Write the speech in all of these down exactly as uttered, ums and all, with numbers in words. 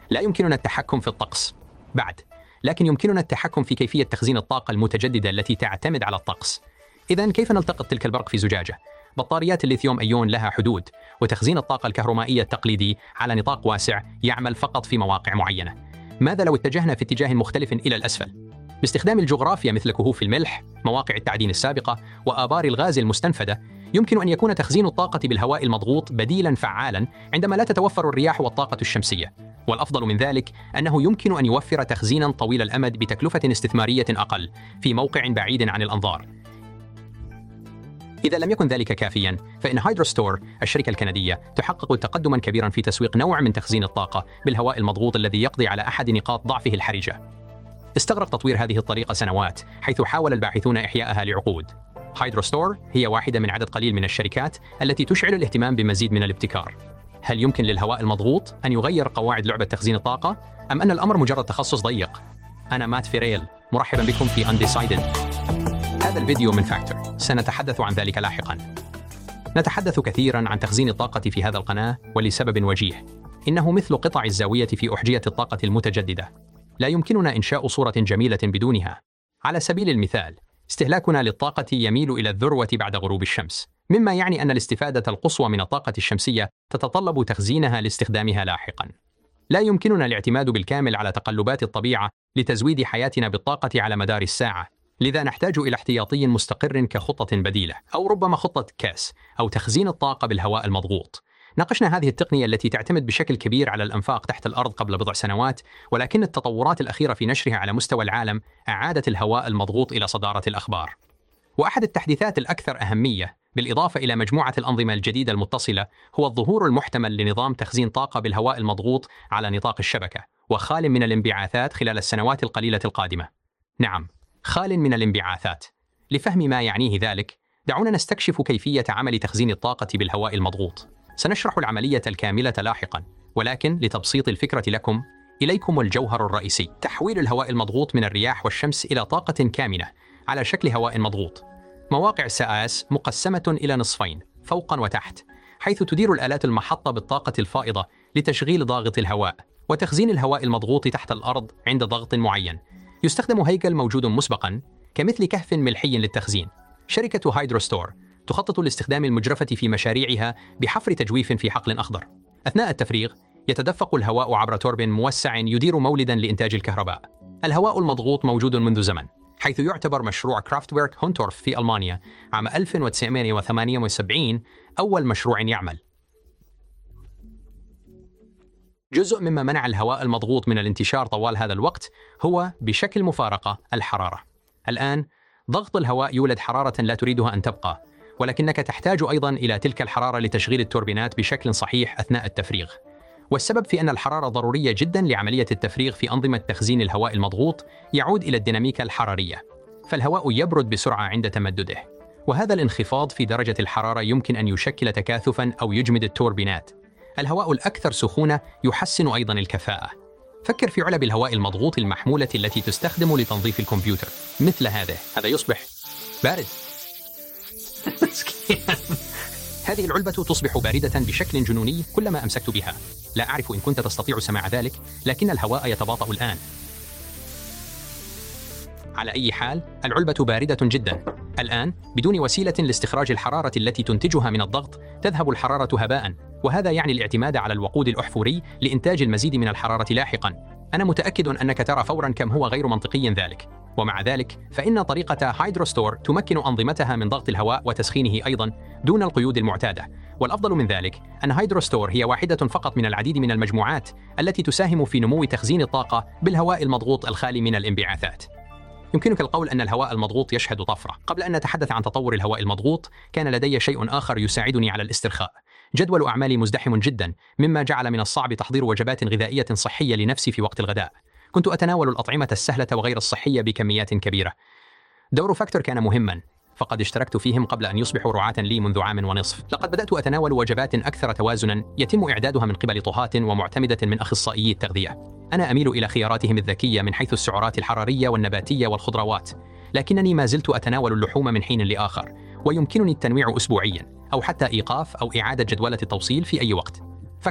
لا يمكننا التحكم في الطقس بعد، لكن يمكننا التحكم في كيفية تخزين الطاقة المتجددة التي تعتمد على الطقس. إذن كيف نلتقط تلك البرق في زجاجة؟ بطاريات الليثيوم أيون لها حدود، وتخزين الطاقة الكهرومائية التقليدي على نطاق واسع يعمل فقط في مواقع معينة. ماذا لو اتجهنا في اتجاه مختلف إلى الأسفل؟ باستخدام الجغرافيا مثل كهوف الملح، مواقع التعدين السابقة، وآبار الغاز المستنفدة، يمكن أن يكون تخزين الطاقة بالهواء المضغوط بديلاً فعالاً عندما لا تتوفر الرياح والطاقة الشمسية. والأفضل من ذلك أنه يمكن أن يوفر تخزيناً طويل الأمد بتكلفة استثمارية أقل في موقع بعيد عن الأنظار. إذا لم يكن ذلك كافياً، فإن هيدروستور الشركة الكندية تحقق تقدماً كبيراً في تسويق نوع من تخزين الطاقة بالهواء المضغوط الذي يقضي على أحد نقاط ضعفه الحرجة. استغرق تطوير هذه الطريقة سنوات، حيث حاول الباحثون إحياءها لعقود. هيدروستور هي واحدة من عدد قليل من الشركات التي تشعل الاهتمام بمزيد من الابتكار. هل يمكن للهواء المضغوط أن يغير قواعد لعبة تخزين الطاقة؟ أم أن الأمر مجرد تخصص ضيق؟ أنا مات فيريل، مرحبا بكم في Undecided. هذا الفيديو من فاكتور، سنتحدث عن ذلك لاحقا. نتحدث كثيرا عن تخزين الطاقة في هذا القناة ولسبب وجيه، إنه مثل قطع الزاوية في أحجية الطاقة المتجددة، لا يمكننا إنشاء صورة جميلة بدونها. على سبيل المثال، استهلاكنا للطاقة يميل إلى الذروة بعد غروب الشمس، مما يعني أن الاستفادة القصوى من الطاقة الشمسية تتطلب تخزينها لاستخدامها لاحقا. لا يمكننا الاعتماد بالكامل على تقلبات الطبيعة لتزويد حياتنا بالطاقة على مدار الساعة، لذا نحتاج إلى احتياطي مستقر كخطة بديلة، أو ربما خطة كاس، أو تخزين الطاقة بالهواء المضغوط. ناقشنا هذه التقنية التي تعتمد بشكل كبير على الأنفاق تحت الأرض قبل بضع سنوات، ولكن التطورات الأخيرة في نشرها على مستوى العالم أعادت الهواء المضغوط إلى صدارة الأخبار. وأحد التحديثات الأكثر أهمية، بالإضافة إلى مجموعة الأنظمة الجديدة المتصلة، هو الظهور المحتمل لنظام تخزين طاقة بالهواء المضغوط على نطاق الشبكة، وخال من الانبعاثات خلال السنوات القليلة القادمة. نعم، خال من الانبعاثات. لفهم ما يعنيه ذلك، دعونا نستكشف كيفية عمل تخزين الطاقة بالهواء المضغوط. سنشرح العملية الكاملة لاحقاً، ولكن لتبسيط الفكرة لكم، إليكم الجوهر الرئيسي: تحويل الهواء المضغوط من الرياح والشمس إلى طاقة كامنة على شكل هواء مضغوط. مواقع السآس مقسمة إلى نصفين، فوقاً وتحت، حيث تدير الآلات المحطة بالطاقة الفائضة لتشغيل ضاغط الهواء وتخزين الهواء المضغوط تحت الأرض عند ضغط معين. يستخدم هيكل موجود مسبقاً كمثل كهف ملحي للتخزين. شركة هيدروستور تخطط لاستخدام المجرفة في مشاريعها بحفر تجويف في حقل أخضر. أثناء التفريغ يتدفق الهواء عبر توربين موسع يدير مولداً لإنتاج الكهرباء. الهواء المضغوط موجود منذ زمن، حيث يعتبر مشروع كرافتورك هونتورف في ألمانيا عام ألف وتسعمائة وثمانية وسبعين أول مشروع يعمل. جزء مما منع الهواء المضغوط من الانتشار طوال هذا الوقت هو بشكل مفارقة الحرارة. الآن ضغط الهواء يولد حرارة لا تريدها أن تبقى، ولكنك تحتاج أيضاً إلى تلك الحرارة لتشغيل التوربينات بشكل صحيح أثناء التفريغ. والسبب في أن الحرارة ضرورية جداً لعملية التفريغ في أنظمة تخزين الهواء المضغوط يعود إلى الديناميكا الحرارية، فالهواء يبرد بسرعة عند تمدده، وهذا الانخفاض في درجة الحرارة يمكن أن يشكل تكاثفاً أو يجمد التوربينات. الهواء الأكثر سخونة يحسن أيضاً الكفاءة. فكر في علب الهواء المضغوط المحمولة التي تستخدم لتنظيف الكمبيوتر، مثل هذا. هذا يصبح بارد. هذه العلبة تصبح باردة بشكل جنوني كلما أمسكت بها. لا أعرف إن كنت تستطيع سماع ذلك، لكن الهواء يتباطأ الآن. على أي حال، العلبة باردة جدا الآن. بدون وسيلة لاستخراج الحرارة التي تنتجها من الضغط، تذهب الحرارة هباء، وهذا يعني الاعتماد على الوقود الأحفوري لإنتاج المزيد من الحرارة لاحقا. أنا متأكد أنك ترى فورا كم هو غير منطقي ذلك، ومع ذلك فإن طريقة هيدروستور تمكن أنظمتها من ضغط الهواء وتسخينه أيضا دون القيود المعتادة. والأفضل من ذلك أن هيدروستور هي واحدة فقط من العديد من المجموعات التي تساهم في نمو تخزين الطاقة بالهواء المضغوط الخالي من الانبعاثات. يمكنك القول أن الهواء المضغوط يشهد طفرة. قبل أن نتحدث عن تطور الهواء المضغوط، كان لدي شيء آخر يساعدني على الاسترخاء. جدول أعمالي مزدحم جدا، مما جعل من الصعب تحضير وجبات غذائية صحية لنفسي في وقت الغداء. كنت أتناول الأطعمة السهلة وغير الصحية بكميات كبيرة. دور فاكتور كان مهما، فقد اشتركت فيهم قبل أن يصبحوا رعاة لي منذ عام ونصف. لقد بدأت أتناول وجبات أكثر توازنا يتم إعدادها من قبل طهاة ومعتمدة من أخصائيي التغذية. أنا أميل إلى خياراتهم الذكية من حيث السعرات الحرارية والنباتية والخضروات، لكنني ما زلت أتناول اللحوم من حين لآخر، ويمكنني التنويع أسبوعيا أو حتى إيقاف أو إعادة جدولة التوصيل في أي وقت. فاكتور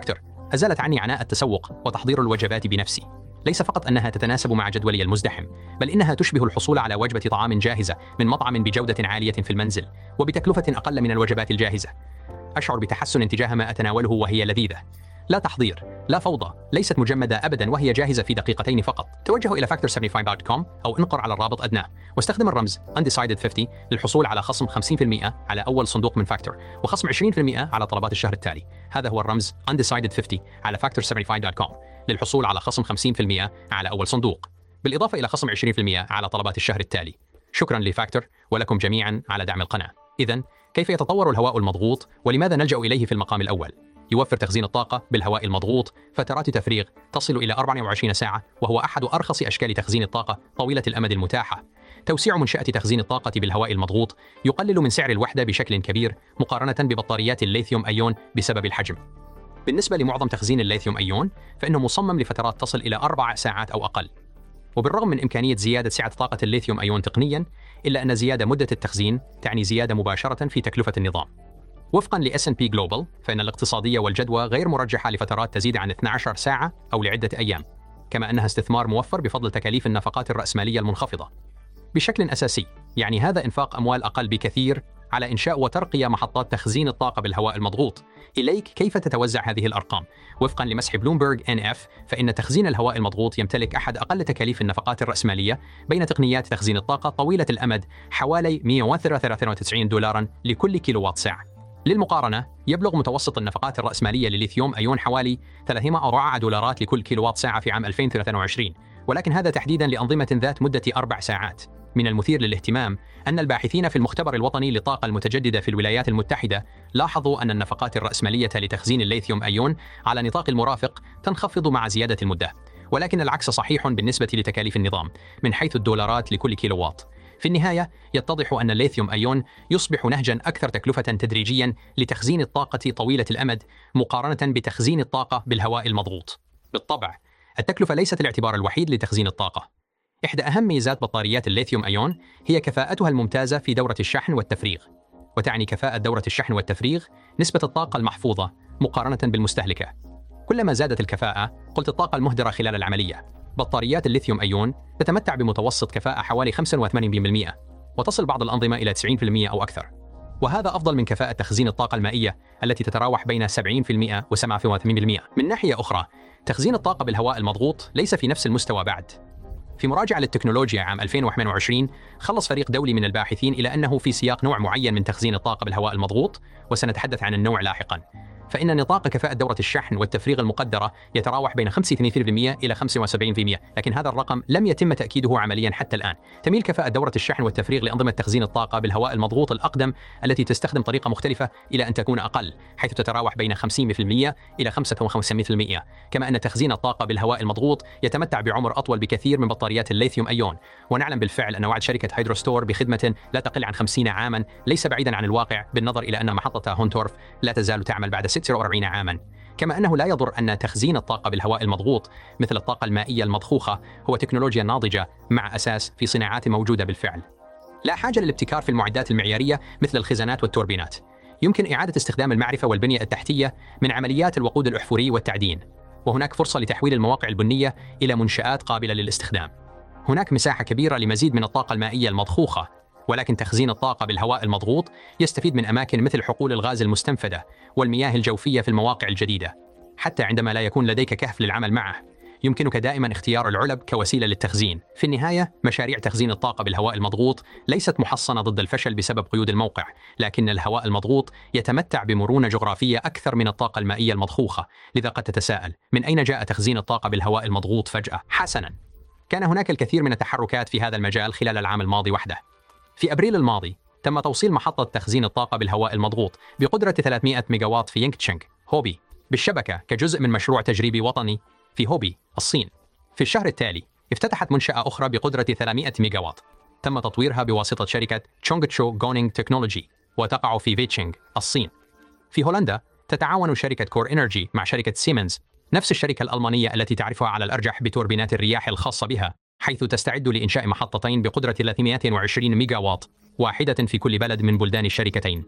أزالت عني عناء التسوق وتحضير الوجبات بنفسي. ليس فقط أنها تتناسب مع جدولي المزدحم، بل إنها تشبه الحصول على وجبة طعام جاهزة من مطعم بجودة عالية في المنزل وبتكلفة أقل من الوجبات الجاهزة. أشعر بتحسن تجاه ما أتناوله وهي لذيذة. لا تحضير، لا فوضى، ليست مجمدة أبداً وهي جاهزة في دقيقتين فقط. توجه إلى فاكتور سبعة وسبعين دوت كوم أو انقر على الرابط أدناه واستخدم الرمز Undecided خمسين للحصول على خصم خمسين بالمئة على أول صندوق من فاكتور وخصم عشرين بالمئة على طلبات الشهر التالي. هذا هو الرمز Undecided خمسين على فاكتور سبعة وسبعين دوت كوم للحصول على خصم خمسين بالمئة على أول صندوق، بالإضافة إلى خصم عشرين بالمئة على طلبات الشهر التالي. شكراً لفاكتور ولكم جميعاً على دعم القناة. إذن كيف يتطور الهواء المضغوط ولماذا نلجأ إليه في المقام الأول؟ يوفر تخزين الطاقة بالهواء المضغوط فترات تفريغ تصل إلى أربعة وعشرين ساعة، وهو أحد أرخص أشكال تخزين الطاقة طويلة الأمد المتاحة. توسيع منشأة تخزين الطاقة بالهواء المضغوط يقلل من سعر الوحدة بشكل كبير مقارنة ببطاريات الليثيوم أيون بسبب الحجم. بالنسبة لمعظم تخزين الليثيوم أيون فإنه مصمم لفترات تصل إلى أربع ساعات أو أقل. وبالرغم من إمكانية زيادة سعة طاقة الليثيوم أيون تقنياً، إلا أن زيادة مدة التخزين تعني زيادة مباشرة في تكلفة النظام. وفقاً ل إس أند بي Global فإن الاقتصادية والجدوى غير مرجحة لفترات تزيد عن اثنتي عشرة ساعة أو لعدة أيام، كما أنها استثمار موفر بفضل تكاليف النفقات الرأسمالية المنخفضة. بشكل أساسي يعني هذا إنفاق أموال أقل بكثير على إنشاء وترقية محطات تخزين الطاقة بالهواء المضغوط. إليك كيف تتوزع هذه الأرقام؟ وفقاً لمسح بلومبرج إن إف فإن تخزين الهواء المضغوط يمتلك أحد أقل تكاليف النفقات الرأسمالية بين تقنيات تخزين الطاقة طويلة الأمد، حوالي مئة وثلاثة وتسعين دولار لكل كيلووات ساعة. للمقارنة يبلغ متوسط النفقات الرأسمالية لليثيوم أيون حوالي ثلاثمئة وأربعة دولارات لكل كيلووات ساعة في عام ألفين وثلاثة وعشرين، ولكن هذا تحديداً لأنظمة ذات مدة أربع ساعات. من المثير للاهتمام أن الباحثين في المختبر الوطني للطاقة المتجددة في الولايات المتحدة لاحظوا أن النفقات الرأسمالية لتخزين الليثيوم أيون على نطاق المرافق تنخفض مع زيادة المدة، ولكن العكس صحيح بالنسبة لتكاليف النظام من حيث الدولارات لكل كيلووات. في النهاية يتضح أن الليثيوم أيون يصبح نهجاً أكثر تكلفة تدريجياً لتخزين الطاقة طويلة الأمد مقارنة بتخزين الطاقة بالهواء المضغوط. بالطبع التكلفة ليست الاعتبار الوحيد لتخزين الطاقة. إحدى أهم ميزات بطاريات الليثيوم أيون هي كفاءتها الممتازة في دورة الشحن والتفريغ. وتعني كفاءة دورة الشحن والتفريغ نسبة الطاقة المحفوظة مقارنة بالمستهلكة. كلما زادت الكفاءة قلت الطاقة المهدرة خلال العملية. بطاريات الليثيوم أيون تتمتع بمتوسط كفاءة حوالي خمسة وثمانين بالمئة، وتصل بعض الأنظمة إلى تسعين بالمئة أو أكثر. وهذا أفضل من كفاءة تخزين الطاقة المائية التي تتراوح بين سبعين بالمئة و سبعة وثمانين بالمئة. من ناحية أخرى تخزين الطاقة بالهواء المضغوط ليس في نفس المستوى بعد. في مراجعة للتكنولوجيا عام ألفين وثمانية وعشرين خلص فريق دولي من الباحثين إلى أنه في سياق نوع معين من تخزين الطاقة بالهواء المضغوط، وسنتحدث عن النوع لاحقاً، فإن نطاق كفاءة دورة الشحن والتفريغ المقدرة يتراوح بين خمسة وثلاثين بالمئة إلى خمسة وسبعين بالمئة، لكن هذا الرقم لم يتم تأكيده عملياً حتى الآن. تميل كفاءة دورة الشحن والتفريغ لأنظمة تخزين الطاقة بالهواء المضغوط الأقدم التي تستخدم طريقة مختلفة إلى أن تكون أقل، حيث تتراوح بين خمسين بالمئة إلى خمسة وخمسين بالمئة. كما أن تخزين الطاقة بالهواء المضغوط يتمتع بعمر أطول بكثير من بطاريات الليثيوم أيون. ونعلم بالفعل أن وعد شركة هيدروستور بخدمة لا تقل عن خمسين عاماً ليس بعيداً عن الواقع، بالنظر إلى أن محطة هونتورف لا تزال تعمل بعد ستة وأربعين عاماً. كما أنه لا يضر أن تخزين الطاقة بالهواء المضغوط مثل الطاقة المائية المضخوخة هو تكنولوجيا ناضجة مع أساس في صناعات موجودة بالفعل. لا حاجة للابتكار في المعدات المعيارية مثل الخزانات والتوربينات. يمكن إعادة استخدام المعرفة والبنية التحتية من عمليات الوقود الأحفوري والتعدين، وهناك فرصة لتحويل المواقع البنية إلى منشآت قابلة للاستخدام. هناك مساحة كبيرة لمزيد من الطاقة المائية المضخوخة، ولكن تخزين الطاقة بالهواء المضغوط يستفيد من أماكن مثل حقول الغاز المستنفدة والمياه الجوفية في المواقع الجديدة. حتى عندما لا يكون لديك كهف للعمل معه، يمكنك دائما اختيار العلب كوسيلة للتخزين. في النهاية مشاريع تخزين الطاقة بالهواء المضغوط ليست محصنة ضد الفشل بسبب قيود الموقع، لكن الهواء المضغوط يتمتع بمرونة جغرافية أكثر من الطاقة المائية المضخوخة. لذا قد تتساءل من أين جاء تخزين الطاقة بالهواء المضغوط فجأة؟ حسنا، كان هناك الكثير من التحركات في هذا المجال خلال العام الماضي وحده. في أبريل الماضي تم توصيل محطة تخزين الطاقة بالهواء المضغوط بقدرة ثلاثمئة ميجاوات في ينغتشنغ هوبي بالشبكة كجزء من مشروع تجريبي وطني في هوبي الصين. في الشهر التالي افتتحت منشأة أخرى بقدرة ثلاثمئة ميجاوات تم تطويرها بواسطة شركة تشونغتشو غونينغ تكنولوجي وتقع في فيتشينغ الصين. في هولندا تتعاون شركة كور إنرجي مع شركة سيمنز، نفس الشركة الألمانية التي تعرفها على الأرجح بتوربينات الرياح الخاصة بها، حيث تستعد لإنشاء محطتين بقدرة ثلاثمئة وعشرين ميجاوات، واحدة في كل بلد من بلدان الشركتين.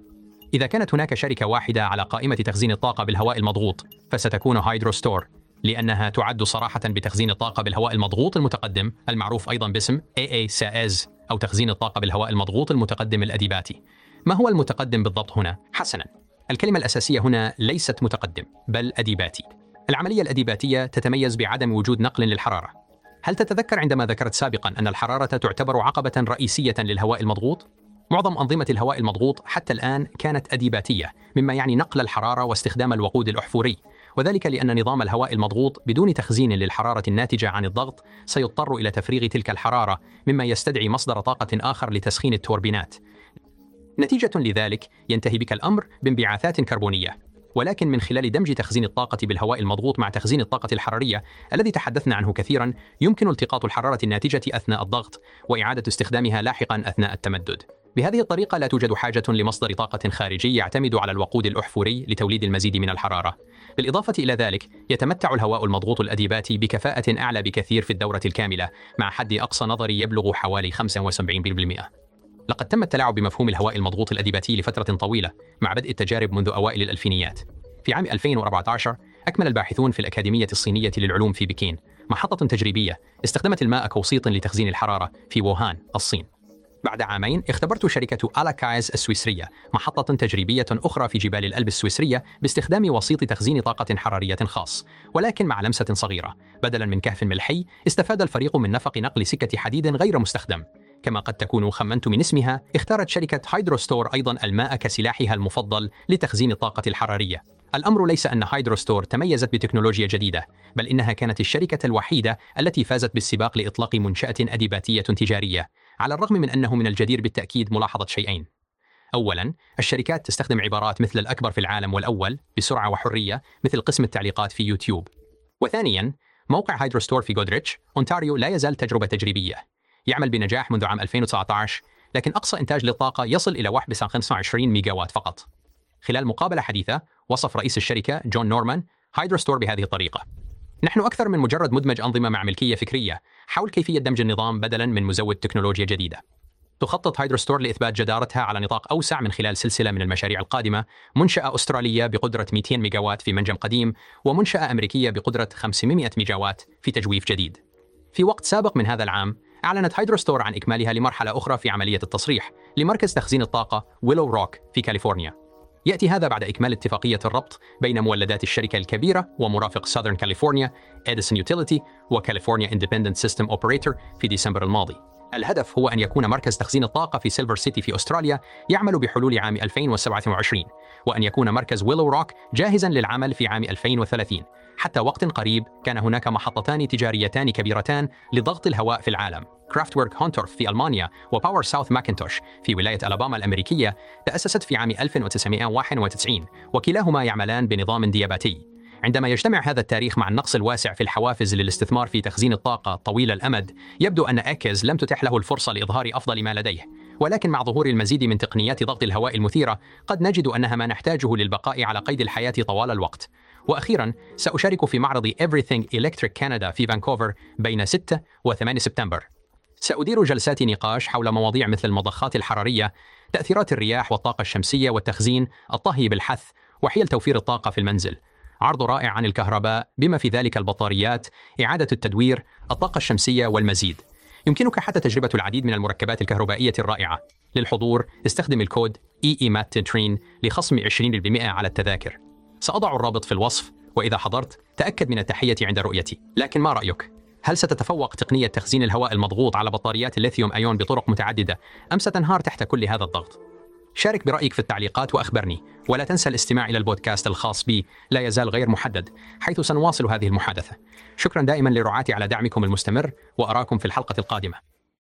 إذا كانت هناك شركة واحدة على قائمة تخزين الطاقة بالهواء المضغوط فستكون هيدروستور، لأنها تعد صراحة بتخزين الطاقة بالهواء المضغوط المتقدم المعروف أيضا باسم إيه إيه ساز أو تخزين الطاقة بالهواء المضغوط المتقدم الأديباتي. ما هو المتقدم بالضبط هنا؟ حسناً، الكلمة الأساسية هنا ليست متقدم بل أديباتي. العملية الأديباتية تتميز بعدم وجود نقل للحرارة. هل تتذكر عندما ذكرت سابقاً أن الحرارة تعتبر عقبة رئيسية للهواء المضغوط؟ معظم أنظمة الهواء المضغوط حتى الآن كانت أديباتية، مما يعني نقل الحرارة واستخدام الوقود الأحفوري، وذلك لأن نظام الهواء المضغوط بدون تخزين للحرارة الناتجة عن الضغط سيضطر إلى تفريغ تلك الحرارة، مما يستدعي مصدر طاقة آخر لتسخين التوربينات. نتيجة لذلك ينتهي بك الأمر بانبعاثات كربونية. ولكن من خلال دمج تخزين الطاقة بالهواء المضغوط مع تخزين الطاقة الحرارية الذي تحدثنا عنه كثيرا، يمكن التقاط الحرارة الناتجة أثناء الضغط وإعادة استخدامها لاحقا أثناء التمدد. بهذه الطريقة لا توجد حاجة لمصدر طاقة خارجي يعتمد على الوقود الأحفوري لتوليد المزيد من الحرارة. بالإضافة إلى ذلك يتمتع الهواء المضغوط الأديباتي بكفاءة أعلى بكثير في الدورة الكاملة مع حد أقصى نظري يبلغ حوالي خمسة وسبعين بالمئة. لقد تم التلاعب بمفهوم الهواء المضغوط الأديباتي لفترة طويلة مع بدء التجارب منذ أوائل الألفينيات. في عام ألفين وأربعة عشر أكمل الباحثون في الأكاديمية الصينية للعلوم في بكين محطة تجريبية استخدمت الماء كوسيط لتخزين الحرارة في ووهان، الصين. بعد عامين اختبرت شركة ألاكايز السويسرية محطة تجريبية أخرى في جبال الألب السويسرية باستخدام وسيط تخزين طاقة حرارية خاص، ولكن مع لمسة صغيرة. بدلاً من كهف ملحي استفاد الفريق من نفق نقل سكة حديد غير مستخدم. كما قد تكون خمنت من اسمها، اختارت شركة هيدروستور أيضاً الماء كسلاحها المفضل لتخزين الطاقة الحرارية. الأمر ليس أن هيدروستور تميزت بتكنولوجيا جديداً، بل إنها كانت الشركة الوحيدة التي فازت بالسباق لإطلاق منشأة أديباتية تجارية، على الرغم من أنه من الجدير بالتأكيد ملاحظة شيئين. أولاً، الشركات تستخدم عبارات مثل الأكبر في العالم والأول بسرعة وحرية مثل قسم التعليقات في يوتيوب. وثانياً، موقع هيدروستور في غودريتش، أونتاريو لا يزال تجربة تجريبية. يعمل بنجاح منذ عام ألفين وتسعة عشر، لكن أقصى إنتاج للطاقة يصل إلى واحد فاصلة خمسة وعشرين ميجاوات فقط. خلال مقابلة حديثة وصف رئيس الشركة جون نورمان هيدروستور بهذه الطريقة: نحن أكثر من مجرد مدمج أنظمة مع ملكية فكرية حول كيفية دمج النظام بدلاً من مزود تكنولوجيا جديدة. تخطط هيدروستور لإثبات جدارتها على نطاق أوسع من خلال سلسلة من المشاريع القادمة: منشأة أسترالية بقدرة مئتين ميجاوات في منجم قديم، ومنشأة أمريكية بقدرة خمسمئة ميجاوات في تجويف جديد. في وقت سابق من هذا العام أعلنت هيدروستور عن إكمالها لمرحلة أخرى في عملية التصريح لمركز تخزين الطاقة ويلو روك في كاليفورنيا. يأتي هذا بعد إكمال اتفاقية الربط بين مولدات الشركة الكبيرة ومرافق ساذرن كاليفورنيا إديسون يوتيليتي وكاليفورنيا إندبندنت سيستم أوبريتور في ديسمبر الماضي. الهدف هو أن يكون مركز تخزين الطاقة في سيلفر سيتي في أستراليا يعمل بحلول عام ألفين وسبعة وعشرين، وأن يكون مركز ويلو روك جاهزاً للعمل في عام ألفين وثلاثين. حتى وقت قريب كان هناك محطتان تجاريتان كبيرتان لضغط الهواء في العالم: كرافتورك هونتورف في ألمانيا وباور ساوث ماكنتوش في ولاية ألاباما الأمريكية، تأسست في عام ألف وتسعمئة وواحد وتسعين، وكلاهما يعملان بنظام دياباتي. عندما يجتمع هذا التاريخ مع النقص الواسع في الحوافز للاستثمار في تخزين الطاقة طويل الأمد، يبدو أن أكيز لم تتح له الفرصة لإظهار أفضل ما لديه. ولكن مع ظهور المزيد من تقنيات ضغط الهواء المثيرة قد نجد أنها ما نحتاجه للبقاء على قيد الحياة طوال الوقت. وأخيراً، سأشارك في معرض Everything Electric Canada في فانكوفر بين ستة وثمانية سبتمبر. سأدير جلسات نقاش حول مواضيع مثل المضخات الحرارية، تأثيرات الرياح والطاقة الشمسية والتخزين، الطهي بالحث، وحيل توفير الطاقة في المنزل. عرض رائع عن الكهرباء بما في ذلك البطاريات، إعادة التدوير، الطاقة الشمسية والمزيد. يمكنك حتى تجربة العديد من المركبات الكهربائية الرائعة. للحضور استخدم الكود إي إي مات تنترين لخصم عشرين بالمئة على التذاكر. سأضع الرابط في الوصف، وإذا حضرت تأكد من التحية عند رؤيتي. لكن ما رأيك؟ هل ستتفوق تقنية تخزين الهواء المضغوط على بطاريات الليثيوم أيون بطرق متعددة، أم ستنهار تحت كل هذا الضغط؟ شارك برأيك في التعليقات وأخبرني، ولا تنسى الاستماع إلى البودكاست الخاص بي لا يزال غير محدد، حيث سنواصل هذه المحادثة. شكرا دائما لرعاتي على دعمكم المستمر، وأراكم في الحلقة القادمة.